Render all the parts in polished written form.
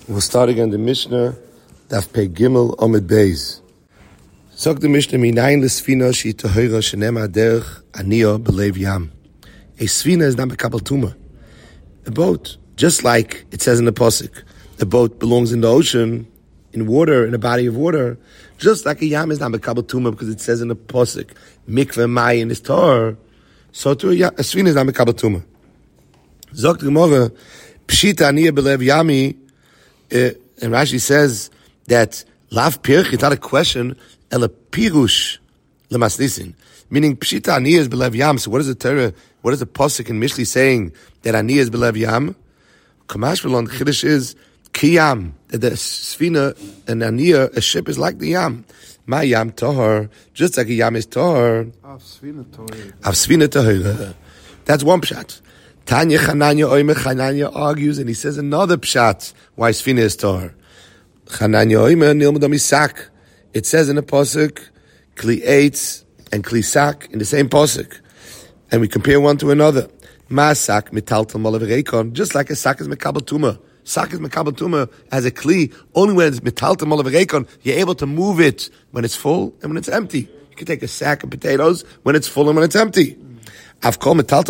We'll start again the Mishnah, Daf Pei Gimel Omid Beis. Zog the Mishnah, Minayin l'sfina shi tohira shenema derech aniya belev yam. A sfina is not mekabel tuma. A boat, just like it says in the Pasuk, the boat belongs in the ocean, in water, in a body of water, just like a yam is not mekabel tuma because it says in the Pasuk, mikveh mayin is tor, so too a sfina is not mekabel tuma. Zog the Gemara, pshita aniya belev yami. And Rashi says that lav pirch, it's not a question, ela pirush lemasnisin. Meaning, pshita ani is belev yam. So what is the Torah, what is the Pasuk in Mishli saying that ani is belev yam? Kamash v'lon chiddush is kiyam, that the sfina and aniya, a ship is like the yam. Ma yam tohar, just like a yam is tohar. Av sfina tohar. That's one pshat. Tanya Chananya Oime Chananya argues, and he says another pshat why Sfina is tor. Chananya Oime Nilmudam Isak. It says in the Pasuk, Kli Eitz and Kli Sak in the same Pasuk. And we compare one to another. Ma Sak Mitaltal Malav Reikon, just like a Sak is Mekabel Tuma. Sak is Mekabel Tuma as a Kli, only when it's Mitaltal Malav Reikon, you're able to move it when it's full and when it's empty. You can take a sack of potatoes when it's full and when it's empty. In order to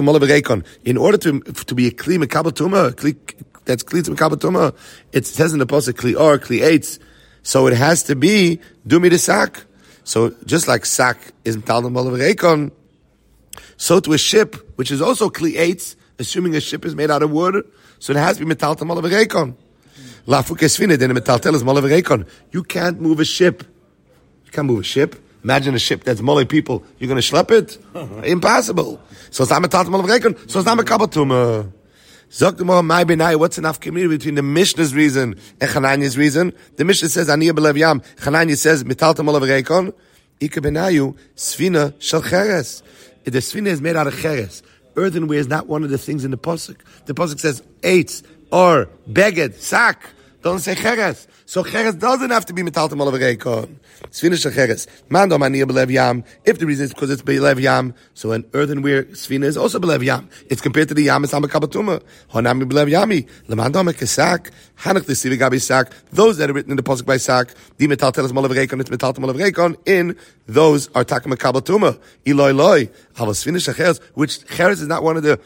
be a kli mekabel tuma, that's kli to mekabel tuma, it says in the pasuk kli or kli eitz, so it has to be dumi de sak. So just like sak is metaltal malav reikon, so to a ship which is also kli eitz, assuming a ship is made out of wood, so it has to be metaltal malav reikon. Lafuk esfina then metaltal is malav reikon. You can't move a ship. You can't move a ship. Imagine a ship that's molly people. You're going to schlep it? Impossible. So it's not metaltal malav reikon. So it's not mekabel tuma. Zok the more my benai. What's enough community between the Mishnah's reason and Chananya's reason? The Mishnah says aniya belev yam. Chananya says metaltal malav reikon. Ika benayu sfina shel cheres. The sfina is made out of cheres. Earthenware is not one of the things in the pasuk. The pasuk says eitz or beged sak. Don't say cheres. So cheres doesn't have to be metaltal malav reikon. Sfina shel cheres. Man dom aniya belev yam. If the reason is because it's belev yam, so an earthenware sfina is also belev yam. It's compared to the yam. It's mekabel tuma. Honami belev yami. Leman dom kesak. Hanach l'sivi gabi sak. Those that are written in the pasuk by sak. Di metaltal is malav reikon. It's metaltal malav reikon. In those are taka mekabel tuma. Iloi loi. Havas sfina shel cheres, which cheres is not one of the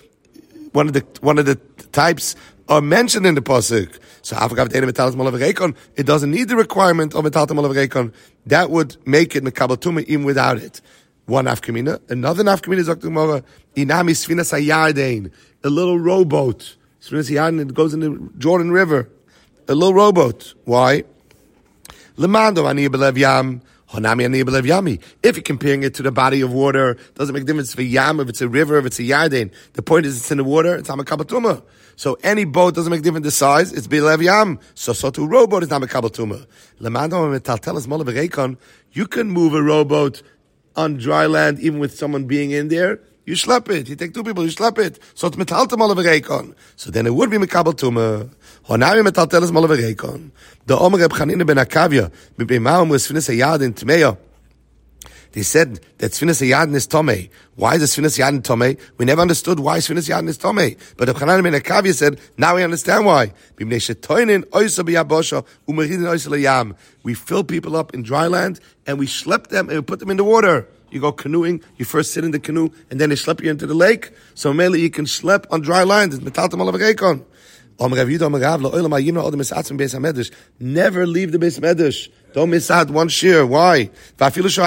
types are mentioned in the pasuk. So it doesn't need the requirement of metaltal malav reikon. That would make it mekabel tuma even without it. One nafkamina. Another nafkamina is Gemara. Inami sfinas hayardein, a little rowboat. Sfinas hayardein, it goes in the Jordan River. A little rowboat. Why? Lemando ani belev yam. If you're comparing it to the body of water, doesn't make a difference if it's a yam, if it's a river, if it's a yarden. The point is it's in the water, it's mekabel tuma. So any boat doesn't make a difference the size, it's belev yam. So to a rowboat is not mekabel tuma. You can move a rowboat on dry land even with someone being in there. You schlep it. You take two people, you schlep it. So it's metaltal malav reikon. So then it would be mekabel tuma. Honami metaltal is malav reikon. The Omer Reb Chanina ben Akavia, b'beimahum was sfinas hayadin tmeya. They said that sfinas hayadin is tomei. Why is the sfinas hayadin tomei? We never understood why sfinas hayadin is tomei. But Reb Chanina ben Akavia said, now we understand why. B'mnei shetoinin oysa b'yabosha u'meridin oysa l'yam. We fill people up in dry land and we schlep them and we put them in the water. You go canoeing, you first sit in the canoe, and then they schlep you into the lake. So mainly you can schlep on dry land. It's metaltal malav reikon. Never leave the Beis Medrash. Don't miss out one shear. Why? We learned this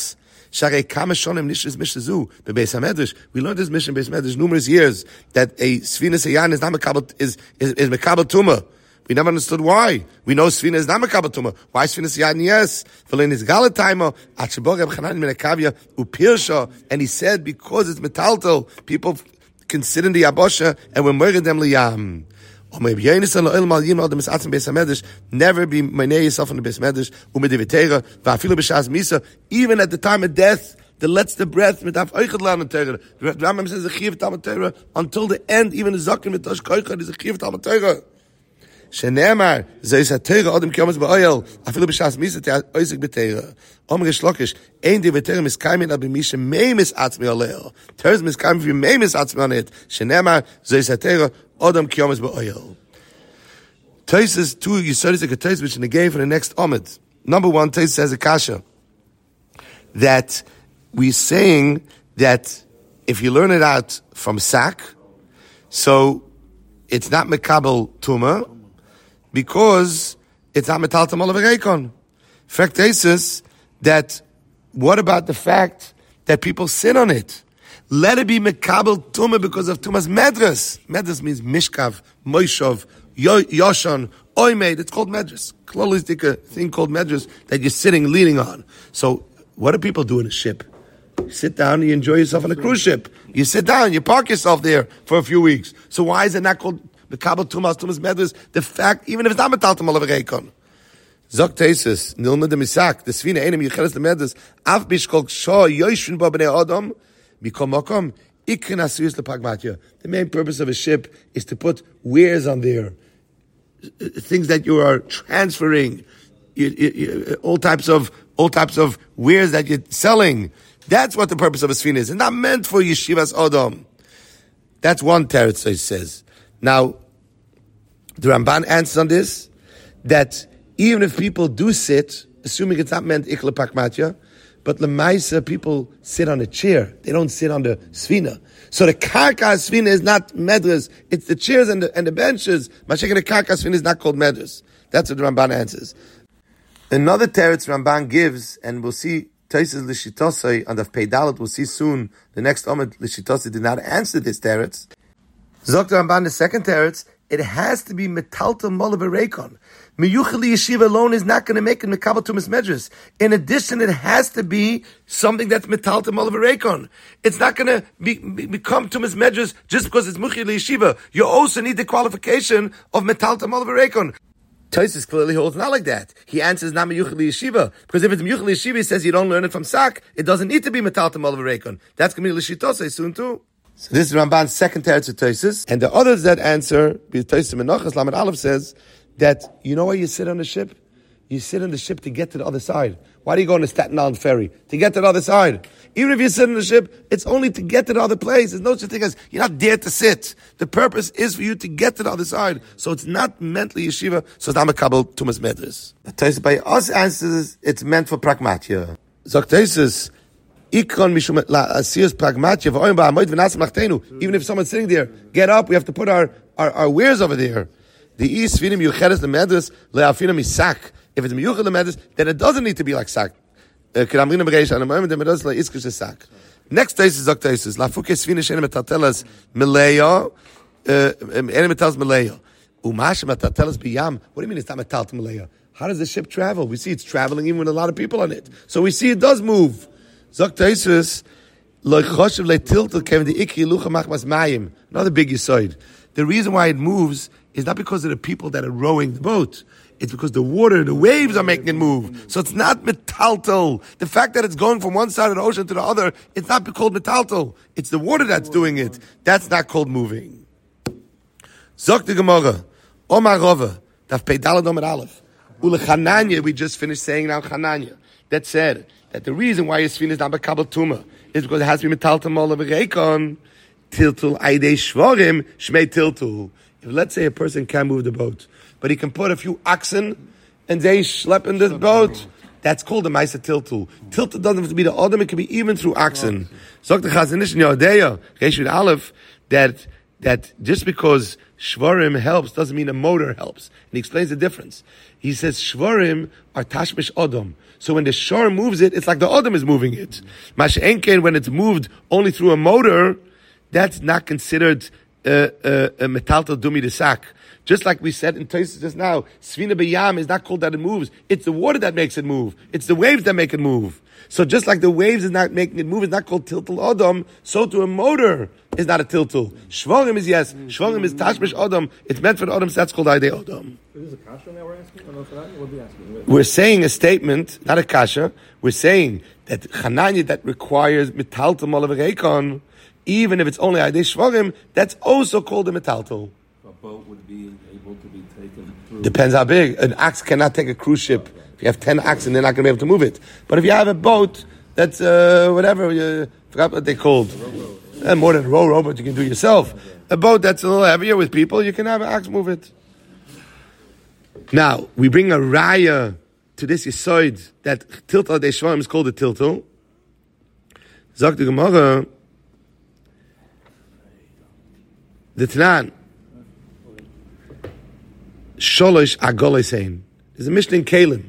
mission Beis Medrash numerous years that a sfinas hayan is not mekabel is mekabel tuma. We never understood why. We know sfina is not mekabel tuma. Why sfinas hayan? Yes. And he said because it's metaltal, people can sit in the yabosha and we're murdered them liyam. Never be meinei yourself on the Beis Medrash. Even at the time of death, that lets the breath the Rambam says until the end, even the zaken with Tosh Koichad is a chiv Talmud Torah. Shenemar zeis haTorah adam kiyamos ba'oyel afilu b'shas misa te'oisik b'Torah. Omer Shlokish ein di v'Torah miskaymin al b'misha meimis atzmi aleo. Torah is miskaymin v'yu meimis atzmi on it. Shenemar zeis haTorah adam kiyamos ba'oyel. Tosfos two Yisodis Tosfos which negate for the next Omid. Number one, Tosfos says a kasha that we're saying that if you learn it out from Sak, so it's not Mekabel Tuma because it's not Metaltam Olav Reikon. Fact is that what about the fact that people sit on it? Let it be Mekabel Tuma because of Tumas Medras. Medras means Mishkav, Moishov, Yoshon, Oimed. It's called Medras. Klolistic, a thing called Medras that you're sitting, leaning on. So what do people do in a ship? You sit down and you enjoy yourself on a cruise ship. You sit down, you park yourself there for a few weeks. So why is it not called Mekabel Tumas Medras? The fact, even if it's not Metaltam Olav Reikon. Zok Tosfos, Nilma de Misak, the Svina Einem Yicheres the Medras, Af Bishkol Ksho Yoshvin Bo Bnei Adam, Mikom Mokom, Ikrin Asuyus LePragmatia. The main purpose of a ship is to put wares on there, things that you are transferring, all types of wares that you're selling. That's what the purpose of a Svina is. It's not meant for Yeshivas Adam. That's one teretz, he says. Now, the Ramban answers on this, that even if people do sit, assuming it's not meant ikla pakmatya, but lemaisa people sit on a chair. They don't sit on the svina. So the karka svina is not medras. It's the chairs and the benches. Masha'ken the karka svina is not called medras. That's what the Ramban answers. Another teretz Ramban gives, and we'll see Tosfos L'Shitosai on the Peidalet. We'll see soon. The next Omid L'Shitosai did not answer this teretz. Zok the Ramban, the second teretz, it has to be metalta molav reikon. Miyuchali yeshiva alone is not going to make it mekabel tumas medras. In addition, it has to be something that's metalta molav reikon. It's not going to become tumas medras just because it's muchli yeshiva. You also need the qualification of metalta molav reikon. Tosfos clearly holds not like that. He answers not miyuchli yeshiva, because if it's miyuchli yeshiva, he says you don't learn it from Sak. It doesn't need to be metalta molav reikon. That's going to be l'shitosei soon too. So this is Ramban's second teretz of Tosfos, and the others that answer, because Tosfos Menachos Lamed Aleph says that you know why you sit on the ship? You sit on the ship to get to the other side. Why do you go on the Staten Island ferry? To get to the other side. Even if you sit on the ship, it's only to get to the other place. There's no such thing as you're not there to sit. The purpose is for you to get to the other side. So it's not mentally yeshiva. So it's not mekabel tumas medras. Tosfos by us answers it's meant for pragmatia. Zok Tosfos. Even if someone's sitting there, get up, we have to put our wares over there. The if it's miyuchad lemedus, then it doesn't need to be like sak. Next day is Zok Tosfos. Lafuke svina she'enem metatelas meleya, enem metals meleya. Umash metatelas biyam. What do you mean it's not metal to meleya? How does the ship travel? We see it's traveling even with a lot of people on it. So we see it does move. Zok Tosfos, another big yisoid. The reason why it moves is not because of the people that are rowing the boat. It's because the water, the waves are making it move. So it's not metaltal. The fact that it's going from one side of the ocean to the other, it's not called metaltal. It's the water that's doing it. That's not called moving. Zok the Gemara, Omar Rova, Daf Peidalad Omar Aleph. Ule Chananya, we just finished saying now Chananya. That said, that the reason why Yisfin is not Mekabel Tuma is because it has to be metaltal molav reikon, tiltul aidei shvorim, shmei tiltul. If let's say a person can't move the boat, but he can put a few oxen and they schlep in the boat, that's called a Maisa tiltul. Tiltul doesn't have to be the Adam, it can be even through oxen. Zok the Chazon Ish in Yodeya, Reshut Aleph, that just because shvorim helps doesn't mean a motor helps. And he explains the difference. He says shvorim are tashmish Adam. So when the shore moves it, it's like the Adam is moving it. Mash'enken, when it's moved only through a motor, that's not considered a metaltal dumi de sak. Just like we said in Tosfos just now, Svina B'Yam is not called that it moves. It's the water that makes it move. It's the waves that make it move. So just like the waves is not making it move, it's not called tiltul Adam, so to a motor is not a tiltul. Shvorim is yes. Shvorim is tashmish Adam. It's meant for the Adam, so that's called Aidei Adam. Is this a kasha that we're asking? Or no, for that? What are we asking? We're saying a statement, not a kasha. We're saying that Chananya that requires metaltal molav reikon, even if it's only Aidei Shvorim, that's also called a metaltal. A boat would be able to be taken through. Depends how big. An ox cannot take a cruise ship. If you have 10 oxen, they're not going to be able to move it. But if you have a boat that's whatever, you forgot what they called. More than a rowboat you can do yourself. A boat that's a little heavier with people, you can have an ox move it. Now, we bring a raya to this yesod that tiltal de shvarim is called a tiltal. Sagt the Gemara, the Tanan, Sholosh Agolisein. There's a Mishnah in Kalim.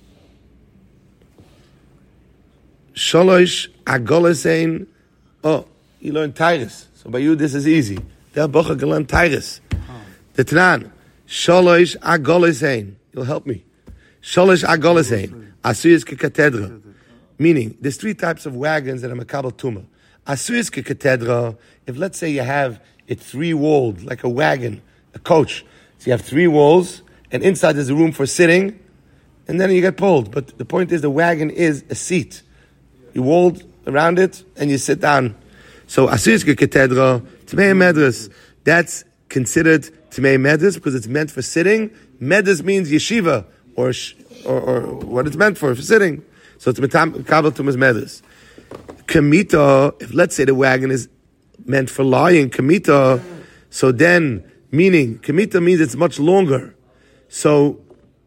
Sholosh Agolisein. Oh, you learn Tyrus. So by you, this is easy. Del Bocha Galan Tyrus. The Tanan, Sholosh Agolisein. You'll help me. Sholosh Agolisein. Asuyas Kekatedra. Meaning, there's three types of wagons that are Makabal Tumah. Asuyas Kekatedra, if let's say you have it three-walled, like a wagon, a coach. So you have three walls, and inside there's a room for sitting, and then you get pulled. But the point is, the wagon is a seat. You walled around it, and you sit down. So, Asuyas Kekatedra, Tmei Medras, that's considered Tmei Medras because it's meant for sitting. Medras means yeshiva, or what it's meant for sitting. So it's Makabal Tumah's Medras. Kamita, if let's say the wagon is meant for lying, Kamita, so then, meaning, Kamita means it's much longer. So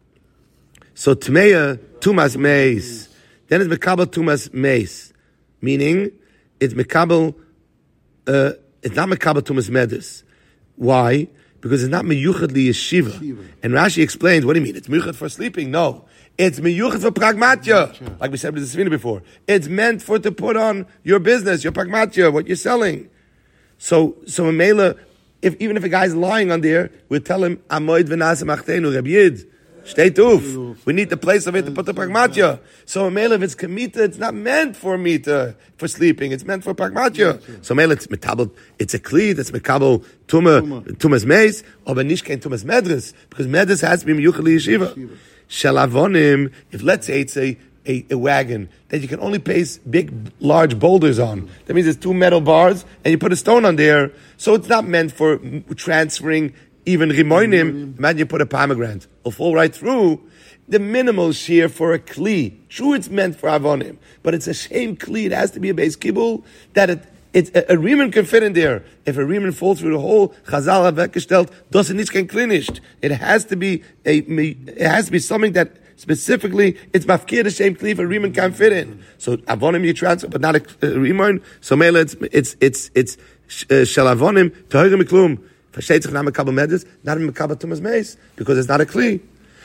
Tmeya, Tumas Meis. Then it's Makabal Tumas Meis. Meaning, it's Makabal, it's not Makabal Tumas Medras. Why? Because it's not Meyuchad li Yeshiva. And Rashi explains, what do you mean? It's Meyuchad for sleeping? No. It's Meyuchad for Pragmatya. Like we said with the Svina before. It's meant for to put on your business, your Pragmatya, what you're selling. So in Mela, even if a guy's lying on there, we'll tell him, Amoid v'nasem achtenu, Reb Yid, stay tuf. We need the place of it to put the pragmatya. So in Mela, if it's kamita, it's not meant for mita, for sleeping. It's meant for pragmatya. So Mela, it's metabel, it's a kli, that's mekabel tumas meis, or benish kein tumas medres, because medres has to be miyuchel yeshiva. Shalavonim, if let's say it's a wagon that you can only place big, large boulders on. That means there's two metal bars and you put a stone on there. So it's not meant for transferring even rimoinim. Imagine you put a pomegranate. It'll fall right through. The minimal shear for a kli. True, it's meant for avonim. But it's a shame kli. It has to be a base kibul that it's a riemen can fit in there. If a riemen falls through the hole, Chazal have weggestellt, doesn't nicht kein klinisht. It has to be something that specifically it's mafkir the same kli a riemen can't fit in. So avonim you transfer, but not a riemen. So mele it's shalavonim tohir miklum. Versteht sich not mekabel medres, not mekabel tumas meis because it's not a kli.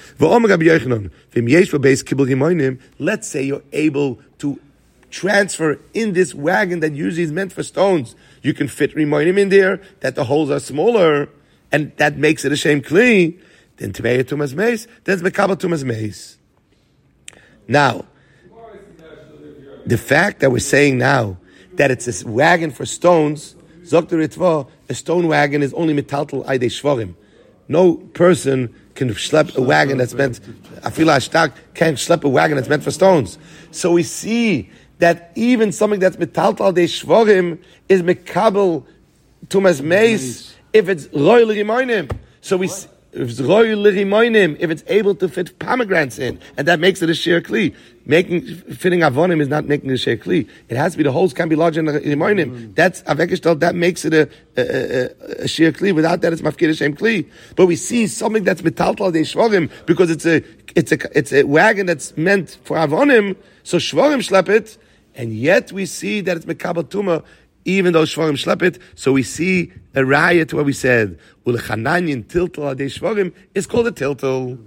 Let's say you're able to transfer in this wagon that usually is meant for stones. You can fit rimonim in there, that the holes are smaller, and that makes it a shame kli. Then Tmeya Tumas Meis, then it's Mekabel Tumas Meis. Now, the fact that we're saying now that it's a wagon for stones, Zok Ritva, a stone wagon is only metaltal aidei shvarim. No person can schlep a wagon that's meant, Afila Ashtak can't schlep a wagon that's meant for stones. So we see that even something that's metaltal aidei shvarim is Mekabel Tumas Meis if it's royal rimonim. So we see, if it's royal rimonim, if it's able to fit pomegranates in, and that makes it a sheer kli. Fitting avonim is not making it a sheer kli. It has to be, the holes can't be larger than the rimonim. That's avekishtal, that makes it a sheer kli. Without that, it's mafkir shem kli. But we see something that's metaltal de shvarim because it's a wagon that's meant for avonim. So shvarim schlep it, and yet we see that it's mekabel tuma, even though shvarim schlep it. So we see a raya to what we said. Ulechananyin tiltal adei shvarim is called a tiltal.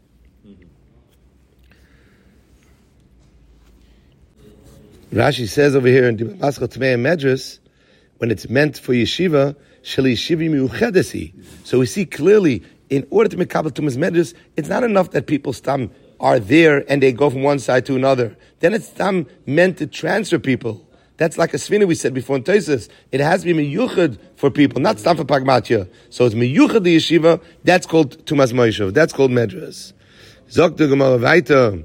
Rashi says over here in Maschal Tmei Medras, when it's meant for yeshiva, sheli yeshivi miuchedesi. So we see clearly, in order to make kabel tumas medras, it's not enough that people stam are there and they go from one side to another. Then it's stam meant to transfer people. That's like a svina we said before in Tosfos. It has to be miyuchad for people, not stam for pragmatya. So it's miyuchad the yeshiva. That's called tumas moishav. That's called medras. Zok the Gemara weiter.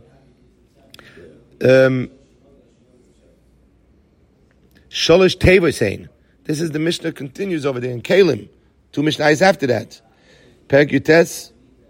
Sholosh Teva saying, this is the Mishnah continues over there in Kalim. Two Mishnahs after that. Perek Yutes,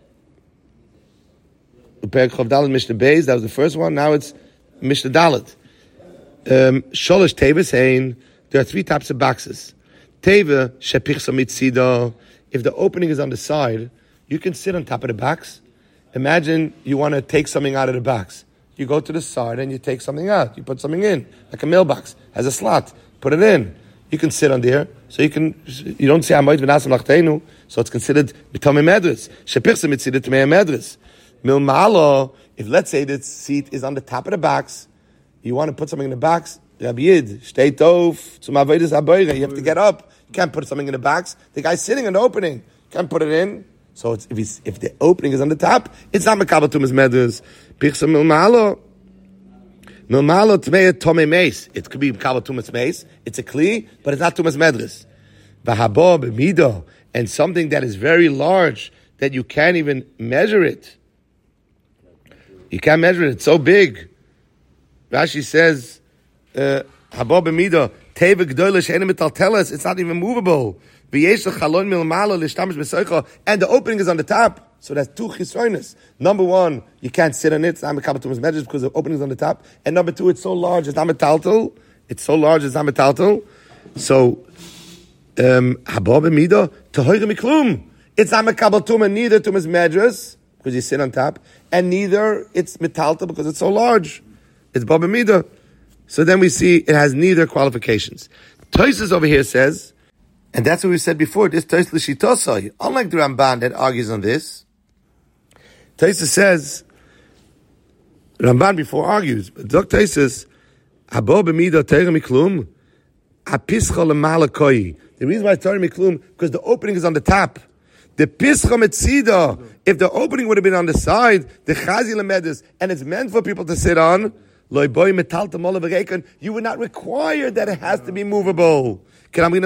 Perek Chav Dalet Mishnah Beis, that was the first one. Now it's Mishnah Dalet. Sholosh Teva saying, there are three types of boxes. Teva Shepichsa Mitzida. If the opening is on the side, you can sit on top of the box, Imagine you want to take something out of the box. You go to the side and you take something out. You put something in, like a mailbox, has a slot. Put it in. You can sit on there, so you don't say Amoid v'nasam lachtenu, so it's considered b'tomei medres. Shepirsa mitzid t'mei medres. Milmalo, if let's say the seat is on the top of the box, you want to put something in the box, Rabbi Yid, stay tov, zum avodas haboire, you have to get up. You can't put something in the box. The guy's sitting in the opening. You can't put it in. So if the opening is on the top, it's not mekabel tumas medres. Pirsa milmalo. Milmalo tmei tomei meis. It could be mekabel tumas meis. It's a kli, but it's not tumas medres. V'habo b'mido, and something that is very large that you can't even measure it. You can't measure it. It's so big. Rashi says, habo b'mido teva gdoila she'enim metaltelas. It's not even movable. And the opening is on the top. So that's two chisroinus. Number one, you can't sit on it. It's not mekabel tumas medres because the opening is on the top. And number two, it's so large, it's not metaltel. It's so large, it's not metaltel. So, habo b'mido tehoire miklum. It's not mekabel tumas, neither tumas medres because you sit on top, and neither it's metaltel because it's so large. It's baba midah. So then we see it has neither qualifications. Tosfos over here says, and that's what we said before, this Tosfos l'shitosai, unlike the Ramban that argues on this, Tosfos says, Ramban before argues, but Dr. Tosfos, habo b'midah teira miklum, hapischa l'mala koi. The reason why it's teira miklum, because the opening is on the top. The pischa metzida, if the opening would have been on the side, the chazi lemedus, and it's meant for people to sit on, you would not require that it has to be movable. Something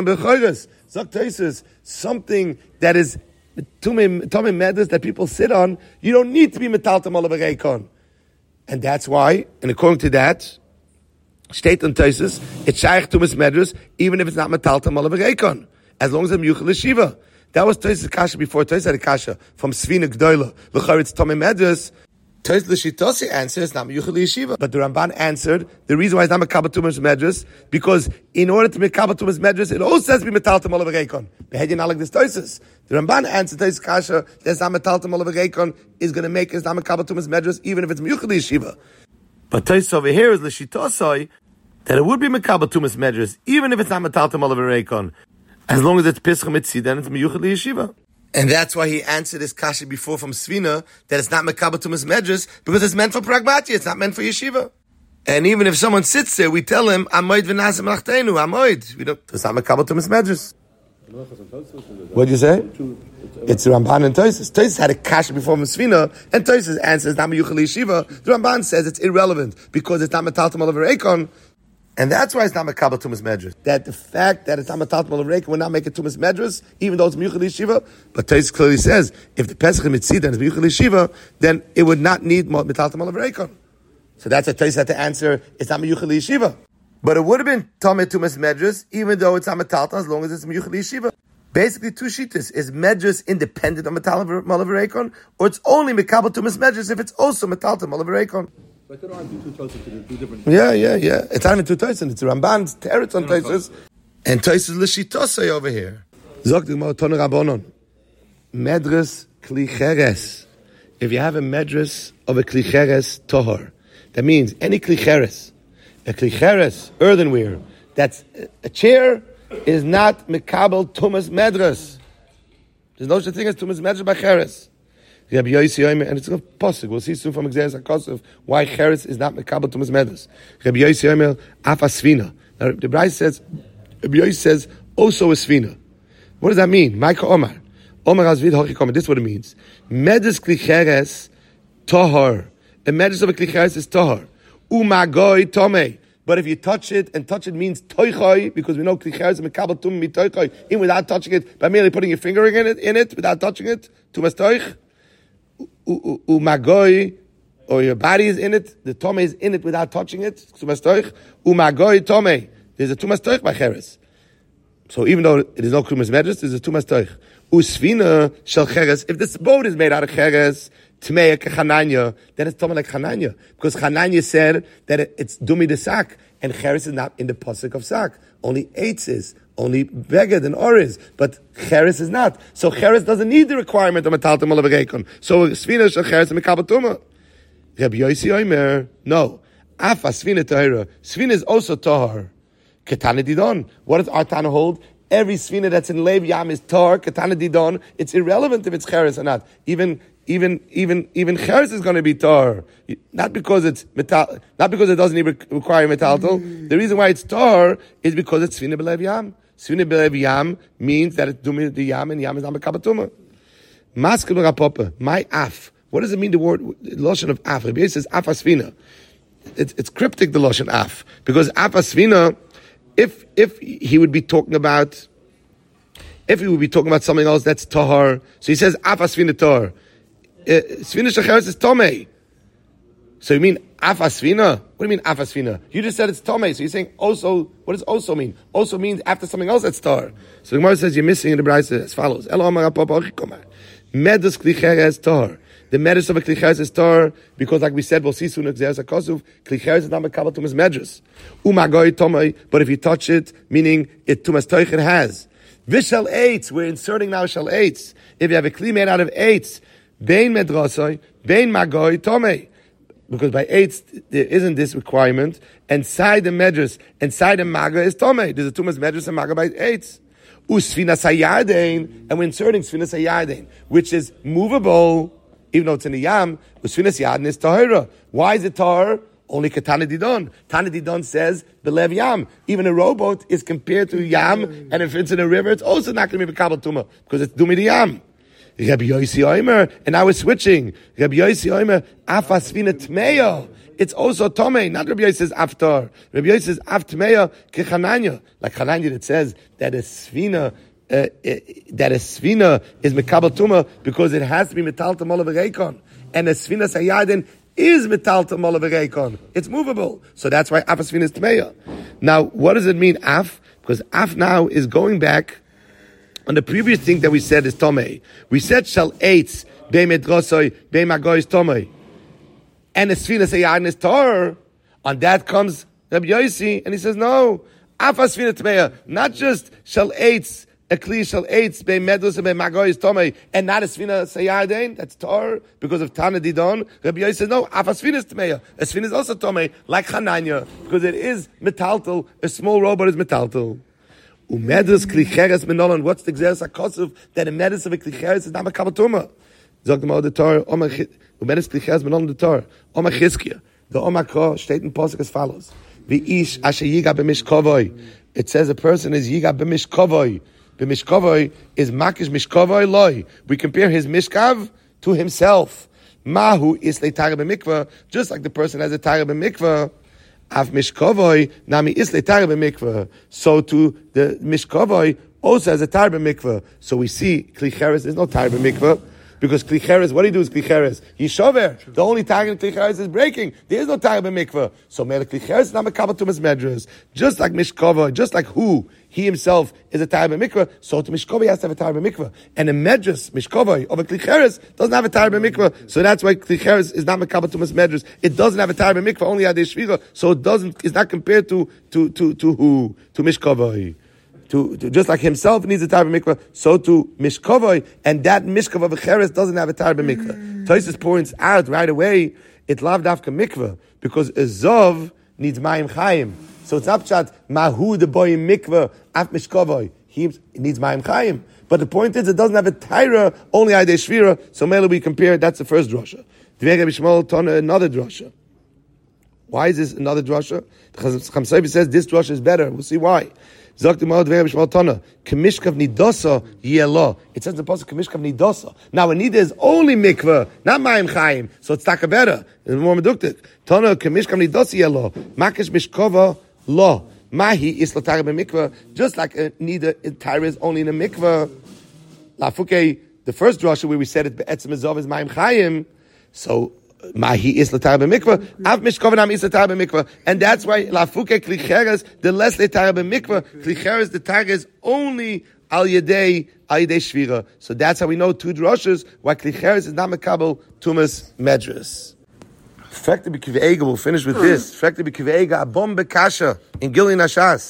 that is tomei medus that people sit on, you don't need to be metaltam olav reikon. And that's why, and according to that, state on Tosfos, it's shaykh tumas medus, even if it's not metaltam olav reikon, as long as I'm yuchel yeshiva. That was Tosfos kasha before. Tosfos had a kasha from Svina Gdoila. L'char it's tomei medus. Tosfos l'shitosai answers not meyuchel yeshiva, but the Ramban answered the reason why it's not mekabel tumas medus because in order to mekabel tumas medus, it also has to be metaltam olav reikon. Behedin not like this Tosfos. The Ramban answered Tosfos kasha that's not metaltam olav reikon is going to make it not mekabel tumas medus even if it's meyuchel yeshiva. But Tosfos over here is l'shitosai that it would be mekabel tumas medus even if it's not metaltam olav reikon. As long as it's Pesach Mitzid, then it's Miyuchad Yeshiva. And that's why he answered his kasha before from Svina, that it's not Mekabel Tumas Medres, because it's meant for Pragmatia, it's not meant for Yeshiva. And even if someone sits there, we tell him, Amoid v'nasem lachtenu, Amoid. It's not Mekabel Tumas Medres. What did you say? It's Ramban and Tosfos. Tosfos had a kasha before from Svina, and Tosfos answers, not Miyuchad Yeshiva. The Ramban says it's irrelevant, because it's not Metaltam Olav Reikon. And that's why it's not mekabel tumas medres. That the fact that it's not metaltam olav reikon will not make it tumas medres, even though it's miyuchel yeshiva. But Tosfos clearly says, if the pesach mitzid and it's miyuchel yeshiva, then it would not need metaltam olav reikon. So that's what Tosfos had to answer, it's not miyuchel yeshiva. But it would have been tamei tumas medres, even though it's not metaltam, as long as it's miyuchel yeshiva. Basically, two shittas. Is medres independent of metaltam olav reikon, or it's only mekabel tumas medres if it's also metaltam olav reikon? I could argue two Tosfos to do different. Yeah. It's not even two Tosfos. It's Ramban's teretz on Tosfos, and Tosfos l'shitosai over here. Zok the Gemara Tonu Rabbanon. Medres kli cheres. If you have a medres of a kli cheres tohor, that means any kli cheres, a kli cheres earthenware, that's a chair, is not mekabel tumas medres. There's no such thing as tumas medres by cheres. Rabbi Yossi Omer, and it's possible. We'll see soon from Exeris HaKosov why Cheres is not mekabel tumas medus. Rabbi Yossi Omer, afa svina. Now the Bryce says, Rabbi Yossi says, also a svina. What does that mean? Maika Omar. Omar Azvid Hochikomer. This is what it means. Medus kli Cheres tohor. A medus of a kli Cheres is tohor. Umagoi tomei. But if you touch it, and touch it means toichoi, because we know kli Cheres is mekabel tum mi toichoi, even without touching it, by merely putting your finger in it, without touching it, tumas toich. Umagoi, or your body is in it, the tomei is in it without touching it. Tumas toich. Umagoi tomei. There's a tumas toich by cheres. So even though it is no tumas medres, there's a tumas toich. Usvina shel cheres. If this boat is made out of cheres, tmei kechananya, then it's tomei like chananya, because chananya said that it's dumi the sack, and cheres is not in the pasuk of sack. only eitz is, only beged and or is, but cheres is not. So cheres doesn't need the requirement of metaltem olav reikon. So svina shel cheres mekabel tuma. Rabbi Yossi Omer, no. Afa svina tahira. Svina is also tahar. Ketana didon. What does our Tana hold? Every svina that's in Lev Yam is tahar. Ketana didon. It's irrelevant if it's cheres or not. Even cheres is going to be tahar. Not because it's metal. Not because it doesn't even require metaltal. The reason why it's tahar is because it's svina b'lev Yam. Svina b'lev Yam means that it's dumi the Yam and Yam is not mekabatuma. Maskel rapopa. My af. What does it mean? The word lashon of af. Rabbi Yossi says af asvina. It's cryptic, the lashon af, because af asvina. If he would be talking about something else that's tahar, so he says af asvina tahar. Svina shecheres is tomei. So you mean af asvina? What do you mean af asvina? You just said it's tomei. So you're saying also. What does also mean? Also means after something else that's tahar. So the Gemara says you're missing in the Brayso as follows: Medus klicheres tahar. The medus of a klicheres is tahar because, like we said, we'll see soon. Klicheres is not mekabel tumas medrus. Umagoi tomei. But if you touch it, meaning it tumas toichen has. Vishal eitz. We're inserting now shal eitz. If you have a kli made out of eitz, bein medrasoi, bein magoi tomei. Because by eitz there isn't this requirement. And side the medrus, and side the maga is tomei. There's a tumas medrus and maga by eitz. Usfinas hayardein, and we're inserting sfinas hayardein, which is movable. Even though it's in the Yam, Usfinas Yadin is Tahira. Why is it Tahir? Only Katana Didon. Tana Didon says, Belev Yam. Even a rowboat is compared to Yam, and if it's in a river, it's also not going to be Bekabel Tuma, because it's Dumi the Yam. Rabbi Yossi Omer, and now we're switching. Rabbi Yossi Omer, Afa Svina Tmeya. It's also Tomei, not Rabbi Yossi says Aftar. Rabbi Yossi says Af Tmeya Kechananya. Like Chananya that says that a Svina, is mekabel tuma because it has to be metaltem olav reikon, and a svina sayadin is metaltem olav reikon. It's movable, so that's why af svina is tmeya. Now, what does it mean af? Because af now is going back on the previous thing that we said is tomei. We said shall eitz be medrosoi be magoy is tomei, and a svina sayadin is tor. On that comes Rabbi Yossi, and he says no, af svina tmeya, not just shall eitz. A kli shall eitz be medus and be magoy is tomei, and not a svina sayardein. That's tar because of Tana Didon. Rabbi Yossi says no. Af a svina is tmeya. A svina is also tomei, like Chananya, because it is metaltal. A small robot is metaltal. Umedus klicheres menolan. What's the gzeres hakosuf that a medus of a klicheres is not a kabatuma? Zog the the tar. Umedus klicheres menolan the tar. Oma chizkia. The Oma Kro steht in Posuk as follows: V'ish asher yiga b'mishkovoi. It says a person is yiga b'mishkovoi. B'mishkavoi is makish mishkavoi loy. We compare his mishkav to himself. Mahu is le'tara b'mikvah, just like the person has a tara b'mikvah. Av mishkavoi nami is le'tara b'mikvah. So to the mishkavoi also has a tara b'mikvah. So we see klicheres is no tara b'mikvah. Because klicheres, what do you do with klicheres? Yishover. The only tag in klicheres is breaking. There is no tag in mikvah. So mele klicheres is not mekabel tumas medrus. Just like mishkava, just like who he himself is a tag in mikvah. So to mishkava he has to have a tag in mikvah. And a medrus mishkava of a klicheres doesn't have a tag in mikvah. So that's why klicheres is not mekabel tumas medrus. It doesn't have a tag in mikvah. Only adei shvira. So it doesn't. It's not compared to who to mishkava. To just like himself needs a tarba mikvah, so to mishkavoi, and that mishkav of a cheres doesn't have a tarba mikvah. Tosfos points out right away it lav dafka mikvah because a zov needs mayim chayim. So it's upchat mahu the boy mikvah af mishkavoi. He needs mayim chayim. But the point is it doesn't have a tyra, only adei shvira. So mele we compare. That's the first drasha. Dvei Rabbi Shmuel tana another drasha. Why is this another drasha? The Chacham Sofer says this drasha is better. We'll see why. It says in the pasuk Kamishkav Nidosa. Now a nida is only mikvah, not mayim chayim, so it's taka better. It's more meduktik. Tana Kamishkav Nidosa yelo, makish mishkova lo, mahi is latara b'mikvah. Just like a nida, tyra is only in a mikvah. Lafuke, the first drasha where we said it be'etzem ezov is mayim chayim, so Mahi is l'tar b'mikvah. Av mishkovanam is l'tar b'mikvah, and that's why lafuke klicheres the less l'tar b'mikvah. Klicheres the tar is only al yedei shvira. So that's how we know two drashas why klicheres is not mekabel tumas medrus. Fekte b'kiveiga. We'll finish with this. Fekte b'kiveiga abom bekasha in Gilin Ashas.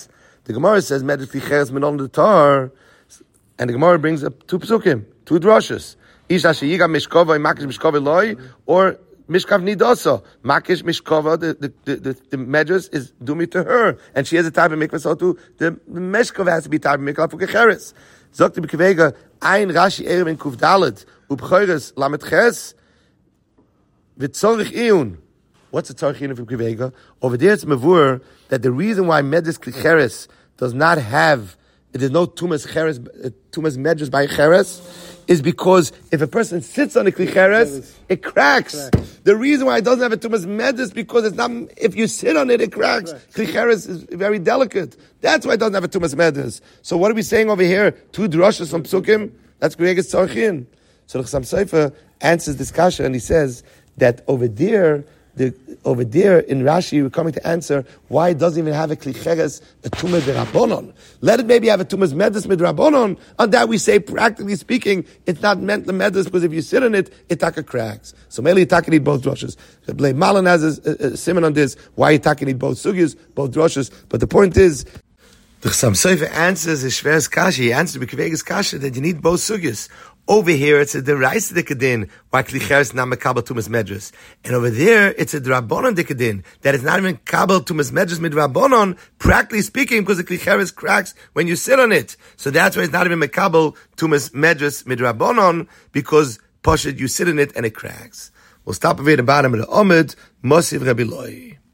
The Gemara says Medras Klicheres Menon the Tar, and the Gemara brings up 2 psukim, 2 drushes. Isha sheyiga mishkova makish mishkova loy, or mishkav nidasa makish mishkova. The medrash is dumi to her, and she has a type of mikvah. So too, the mishkova has to be type of mikvah for kecheres. Zok the b'kevega ein Rashi erev in kuf dalet ubchoires lamet ches v'tzorich iyun. What's the tzorich iyun from kevega? Over there it's mavur that the reason why medrash kecheres does not have, there's no tumas cheres, tumas medrash by cheres, is because if a person sits on a klicheres, it cracks. The reason why it doesn't have a tumas medrash is because it's not, if you sit on it, it cracks. Klicheres is very delicate. That's why it doesn't have a tumas medrash. So what are we saying over here? 2 drushes from psukim? That's Grege's tzarchin. So the Chassam Sofer answers this kasha and he says that over there in Rashi, we're coming to answer why it doesn't even have a klicheres, a tumah derabbonon. Let it maybe have a tumah's medrash midrabbonon. On that we say, practically speaking, it's not meant the medrash because if you sit on it, it taka cracks. So mainly Itaka need both drushes. Malan has a simon on this, why Itaka need both sugyas, both drushes. But the point is, the Chassam Sofer answers his shver's kasha. He answers the B'Kvege's kasha that you need both sugyas. Over here, it's a deraisa dekadin, why klicheres not mekabel tumas medrash. And over there, it's a drabonon dekadin, that is not even kabel tumas medrash midrabonon, practically speaking, because the klicheres cracks when you sit on it. So that's why it's not even mekabel tumas medrash midrabonon, because poshut, you sit in it and it cracks. We'll stop over at the bottom of the Omid, Mosiv Rabbi Loi.